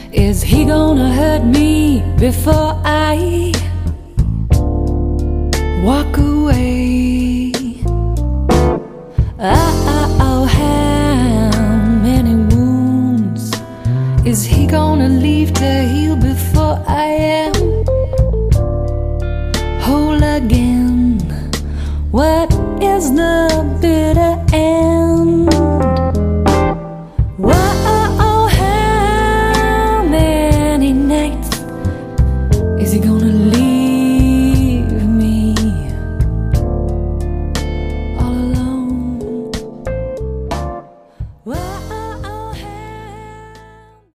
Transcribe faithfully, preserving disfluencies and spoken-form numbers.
Is he gonna hurt me before I walk away? Oh, how many wounds is he gonna leave to heal before I am whole again? What is the bitter end?